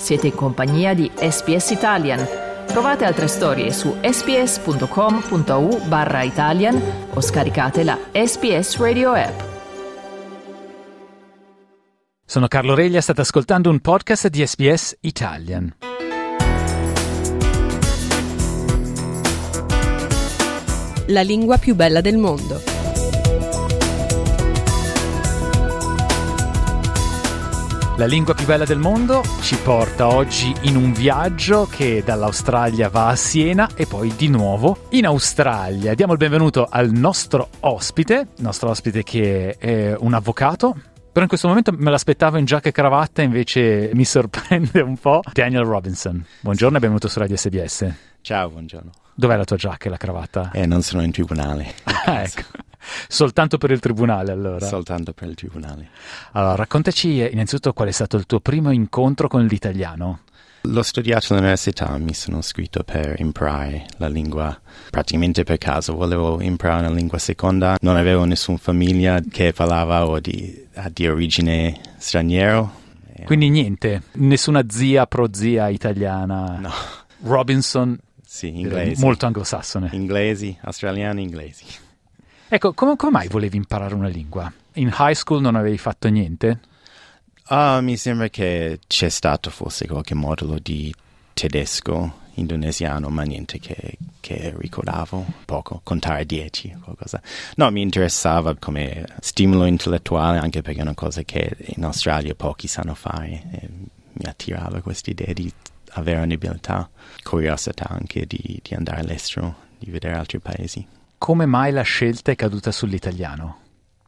Siete in compagnia di SBS Italian. Trovate altre storie su sbs.com.au/Italian o scaricate la SBS Radio app. Sono Carlo Reglia, state ascoltando un podcast di SBS Italian. La lingua più bella del mondo. La lingua più bella del mondo ci porta oggi in un viaggio che dall'Australia va a Siena e poi di nuovo in Australia. Diamo il benvenuto al nostro ospite che è un avvocato, però in questo momento me l'aspettavo in giacca e cravatta, invece mi sorprende un po'. Daniel Robinson, buongiorno e benvenuto su Radio SBS. Ciao, buongiorno. Dov'è la tua giacca e la cravatta? Non sono in tribunale. Ecco. Soltanto per il tribunale, allora? Soltanto per il tribunale. Allora, raccontaci innanzitutto qual è stato il tuo primo incontro con l'italiano. L'ho studiato all'università, mi sono iscritto per imparare la lingua praticamente per caso. Volevo imparare una lingua seconda, non avevo nessuna famiglia che parlava o di origine straniero. Quindi niente, nessuna zia, prozia italiana? No. Robinson? Sì, inglesi. Molto anglosassone. Inglesi, australiani, inglesi. Ecco, come mai volevi imparare una lingua? In high school non avevi fatto niente? Mi sembra che c'è stato forse qualche modulo di tedesco, indonesiano, ma niente che ricordavo poco, contare 10 qualcosa. No, mi interessava come stimolo intellettuale, anche perché è una cosa che in Australia pochi sanno fare. E mi attirava questa idea di avere un'abilità, curiosità anche di andare all'estero, di vedere altri paesi. Come mai la scelta è caduta sull'italiano?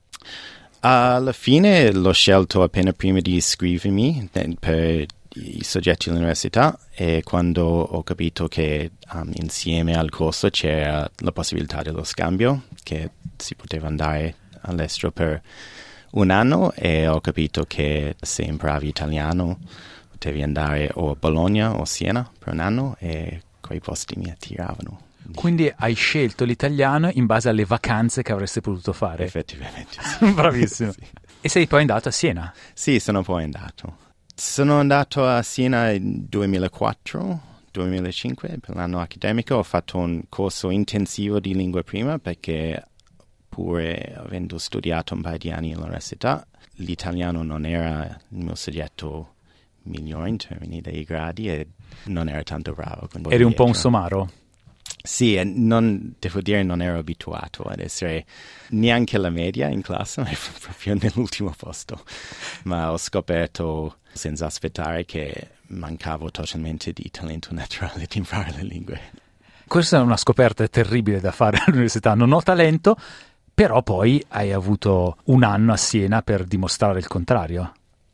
Alla fine l'ho scelto appena prima di iscrivermi per i soggetti all'università, e quando ho capito che insieme al corso c'era la possibilità dello scambio, che si poteva andare all'estero per un anno, e ho capito che se imparavi italiano potevi andare o a Bologna o a Siena per un anno, e quei posti mi attiravano. Quindi hai scelto l'italiano in base alle vacanze che avresti potuto fare? Effettivamente, sì. Bravissimo. Sì. E sei poi andato a Siena? Sì, sono poi andato. Sono andato a Siena nel 2004-2005 per l'anno accademico. Ho fatto un corso intensivo di lingua prima perché, pure avendo studiato un paio di anni all'università, l'italiano non era il mio soggetto migliore in termini dei gradi e non ero tanto bravo. Eri un po' un somaro? Sì, devo dire non ero abituato ad essere neanche la media in classe, ma proprio nell'ultimo posto. Ma ho scoperto senza aspettare che mancavo totalmente di talento naturale di imparare le lingue. Questa è una scoperta terribile da fare all'università. Non ho talento, però poi hai avuto un anno a Siena per dimostrare il contrario.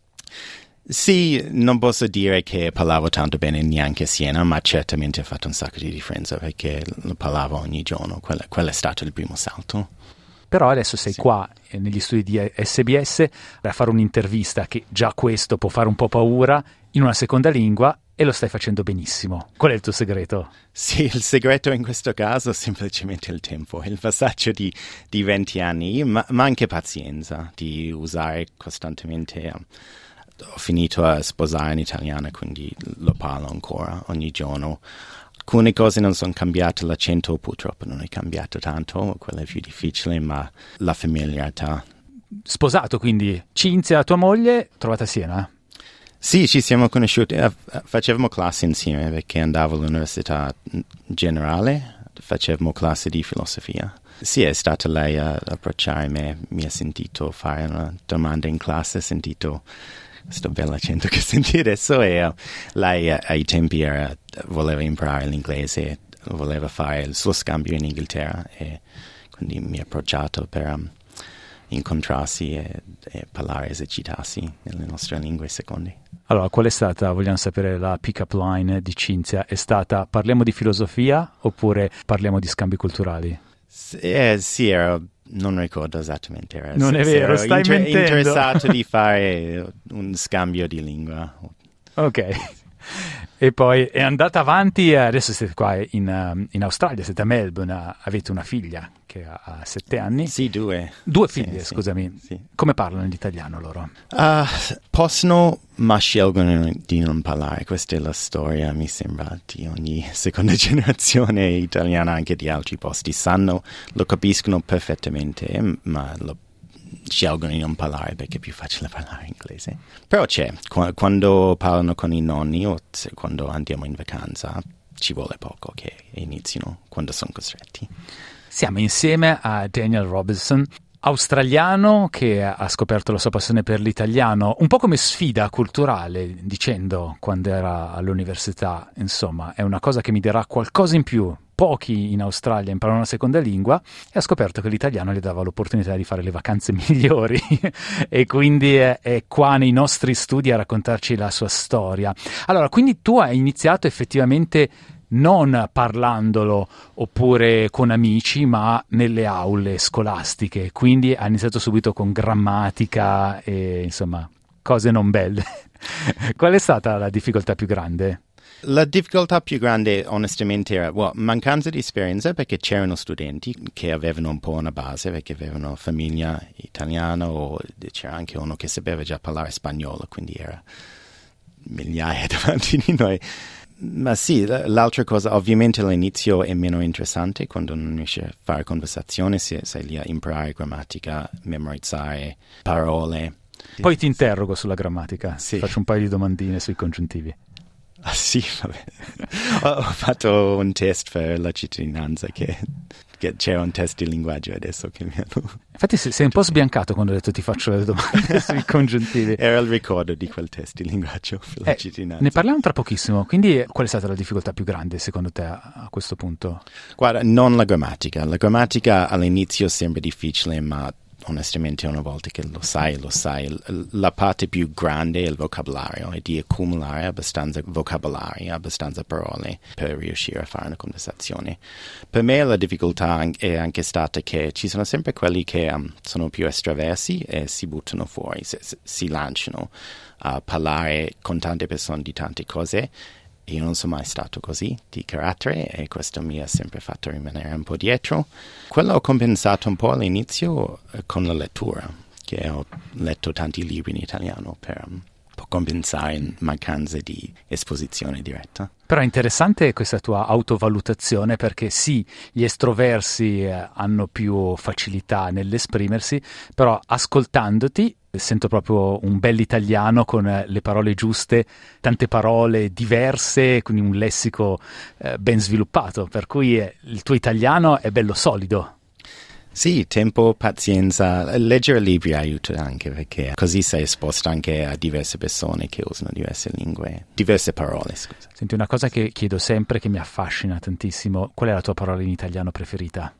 Sì, non posso dire che parlavo tanto bene neanche a Siena, ma certamente ha fatto un sacco di differenza perché lo parlavo ogni giorno. Quello è stato il primo salto. Però adesso sei qua negli studi di SBS a fare un'intervista, che già questo può fare un po' paura, in una seconda lingua, e lo stai facendo benissimo. Qual è il tuo segreto? Sì, il segreto in questo caso è semplicemente il tempo, il passaggio di 20 anni, ma anche pazienza, di usare costantemente. Ho finito a sposare in italiano, quindi lo parlo ancora ogni giorno. Alcune cose non sono cambiate, l'accento purtroppo non è cambiato tanto, quello è più difficile, ma la familiarità. Sposato quindi, Cinzia, tua moglie, trovata a Siena? Sì, ci siamo conosciuti, facevamo classe insieme perché andavo all'università generale, facevamo classe di filosofia. Sì, è stata lei a approcciarmi, mi ha sentito fare una domanda in classe, ha sentito questo bel accento che senti adesso, e lei ai tempi voleva imparare l'inglese, voleva fare il suo scambio in Inghilterra, e quindi mi ha approcciato per incontrarsi e parlare, esercitarsi nelle nostre lingue seconde. Allora, qual è stata, vogliamo sapere, la pick-up line di Cinzia? È stata parliamo di filosofia oppure parliamo di scambi culturali? Sì, non ricordo esattamente. Non è vero, stai mentendo. Interessato di fare un scambio di lingua. Ok. E poi è andata avanti, adesso siete qua in Australia, siete a Melbourne, avete una figlia che ha 7 anni. Sì, due. Due figlie, Sì, scusami. sì. Come parlano l'italiano loro? Possono, ma scelgono di non parlare. Questa è la storia, mi sembra, di ogni seconda generazione italiana, anche di altri posti. Sanno, lo capiscono perfettamente, ma lo scelgono di non parlare perché è più facile parlare inglese. Però c'è, quando parlano con i nonni o quando andiamo in vacanza, ci vuole poco che inizino quando sono costretti. Siamo insieme a Daniel Robinson, australiano che ha scoperto la sua passione per l'italiano, un po' come sfida culturale, dicendo quando era all'università, insomma, è una cosa che mi darà qualcosa in più. Pochi in Australia imparano una seconda lingua e ha scoperto che l'italiano gli dava l'opportunità di fare le vacanze migliori e quindi è qua nei nostri studi a raccontarci la sua storia. Allora, quindi tu hai iniziato effettivamente non parlandolo oppure con amici, ma nelle aule scolastiche, quindi hai iniziato subito con grammatica e insomma cose non belle. Qual è stata la difficoltà più grande? La difficoltà più grande onestamente era mancanza di esperienza, perché c'erano studenti che avevano un po' una base perché avevano famiglia italiana, o c'era anche uno che sapeva già parlare spagnolo, quindi era migliaia davanti di noi. Ma sì, l'altra cosa, ovviamente all'inizio è meno interessante quando non riesci a fare conversazione, sei lì a imparare grammatica, memorizzare parole. Poi ti interrogo sulla grammatica, sì. Faccio un paio di domandine sui congiuntivi. Ah sì, vabbè. Ho fatto un test per la cittadinanza che c'era un test di linguaggio adesso che mi hanno... Infatti sei un po' sbiancato quando ho detto ti faccio le domande sui congiuntivi. Era il ricordo di quel test di linguaggio per la cittadinanza. Ne parliamo tra pochissimo, quindi qual è stata la difficoltà più grande secondo te a questo punto? Guarda, non la grammatica. La grammatica all'inizio sembra difficile, ma onestamente una volta che lo sai. La parte più grande è il vocabolario, e di accumulare abbastanza vocabolario, abbastanza parole per riuscire a fare una conversazione. Per me la difficoltà è anche stata che ci sono sempre quelli che sono più estroversi e si buttano fuori, si lanciano a parlare con tante persone di tante cose. Io non sono mai stato così di carattere e questo mi ha sempre fatto rimanere un po' dietro. Quello ho compensato un po' all'inizio con la lettura, che ho letto tanti libri in italiano per compensare in mancanza di esposizione diretta. Però è interessante questa tua autovalutazione, perché sì, gli estroversi hanno più facilità nell'esprimersi, però ascoltandoti sento proprio un bell'italiano con le parole giuste, tante parole diverse, quindi un lessico ben sviluppato, per cui il tuo italiano è bello solido. Sì, tempo, pazienza, leggere libri aiuta anche, perché così sei esposto anche a diverse persone che usano diverse lingue, diverse parole, scusa. Senti, una cosa che chiedo sempre, che mi affascina tantissimo, qual è la tua parola in italiano preferita?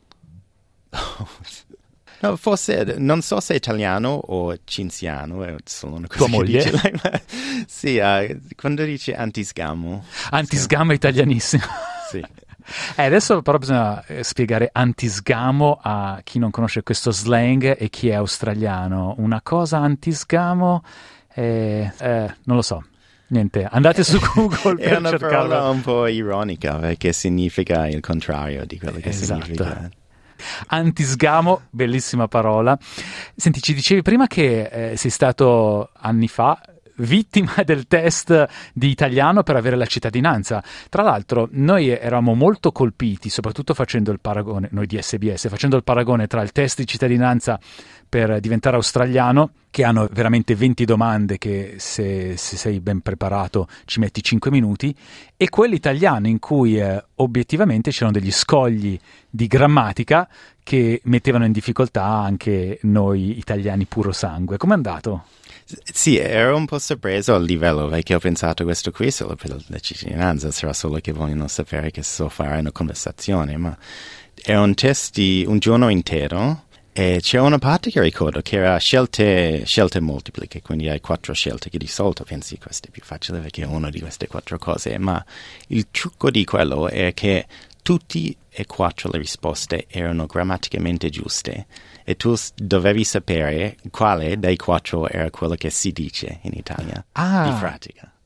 No, forse, non so se è italiano o cinziano, è solo una cosa tua che moglie? dice lei, ma sì, quando dice antisgamo. Antisgamo è italianissimo. Sì. Adesso però bisogna spiegare antisgamo a chi non conosce questo slang e chi è australiano. Una cosa antisgamo non lo so. Niente, andate su Google per è una cercarlo. parola un po' ironica, perché significa il contrario di quello che significa. Antisgamo, bellissima parola. Senti, ci dicevi prima che sei stato anni fa vittima del test di italiano per avere la cittadinanza. Tra l'altro noi eravamo molto colpiti, soprattutto facendo il paragone, noi di SBS, facendo il paragone tra il test di cittadinanza per diventare australiano, che hanno veramente 20 domande che se sei ben preparato ci metti 5 minuti, e quello italiano in cui obiettivamente c'erano degli scogli di grammatica che mettevano in difficoltà anche noi italiani puro sangue. Com'è andato? Sì, ero un po' sorpreso al livello, perché ho pensato questo qui solo per la cittadinanza, sarà solo che vogliono sapere che so fare una conversazione, ma era un test di un giorno intero e c'era una parte che ricordo che era scelte multipliche, quindi hai 4 scelte, che di solito pensi questo è più facile perché è una di queste 4 cose, ma il trucco di quello è che tutti e 4 le risposte erano grammaticamente giuste e tu dovevi sapere quale dei 4 era quello che si dice in Italia, di pratica.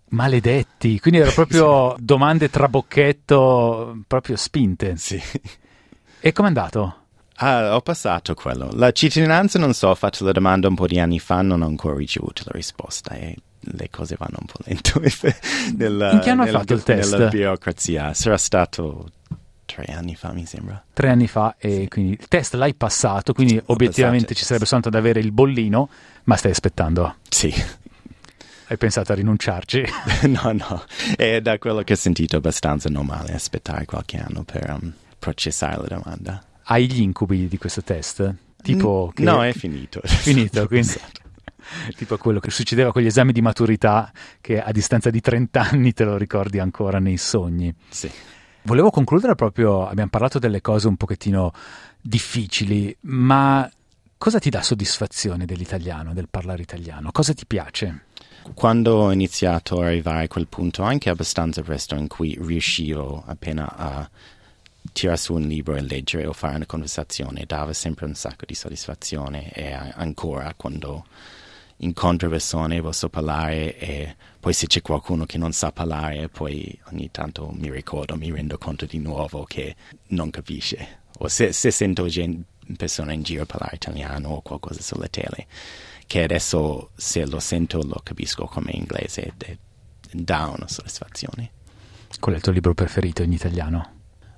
Maledetti, quindi erano proprio domande trabocchetto, proprio spinte. Sì. E com'è andato? Ho passato quello. La cittadinanza, non so, ho fatto la domanda un po' di anni fa, non ho ancora ricevuto la risposta e le cose vanno un po' lento. In che anno hai fatto il test? Nella burocrazia. Sarà stato 3 anni fa, mi sembra. 3 anni fa, e sì. Quindi il test l'hai passato, quindi obiettivamente ci sarebbe soltanto ad avere il bollino, ma stai aspettando? Sì. Hai pensato a rinunciarci? No. È da quello che ho sentito abbastanza normale aspettare qualche anno per processare la domanda. Hai gli incubi di questo test? Tipo che... No, è finito. Finito, quindi... Tipo quello che succedeva con gli esami di maturità, che a distanza di 30 anni te lo ricordi ancora nei sogni. Sì. Volevo concludere proprio, abbiamo parlato delle cose un pochettino difficili, ma cosa ti dà soddisfazione dell'italiano, del parlare italiano? Cosa ti piace? Quando ho iniziato a arrivare a quel punto, anche abbastanza presto, in cui riuscivo appena a tirare su un libro e leggere o fare una conversazione, dava sempre un sacco di soddisfazione, e ancora quando incontro persone posso parlare e poi se c'è qualcuno che non sa parlare poi ogni tanto mi rendo conto di nuovo che non capisce, o se sento persone in giro parlare italiano o qualcosa sulla tele, che adesso se lo sento lo capisco come inglese ed dà una soddisfazione. Qual è il tuo libro preferito in italiano?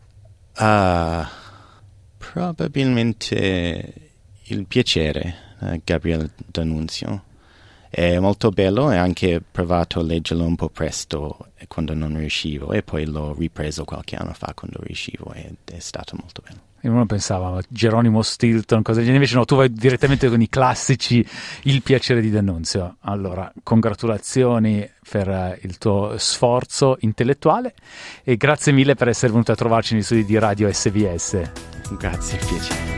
Probabilmente Il piacere, Gabriele D'Annunzio. È molto bello e anche provato a leggerlo un po' presto quando non riuscivo e poi l'ho ripreso qualche anno fa quando riuscivo ed è stato molto bello. E uno pensava Geronimo Stilton, cosa del genere, invece no, tu vai direttamente con i classici, Il piacere di D'Annunzio. Allora, congratulazioni per il tuo sforzo intellettuale e grazie mille per essere venuto a trovarci negli studi di Radio SBS. Grazie, piacere.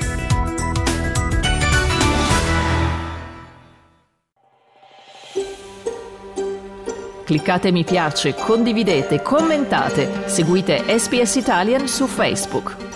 Cliccate mi piace, condividete, commentate, seguite SBS Italian su Facebook.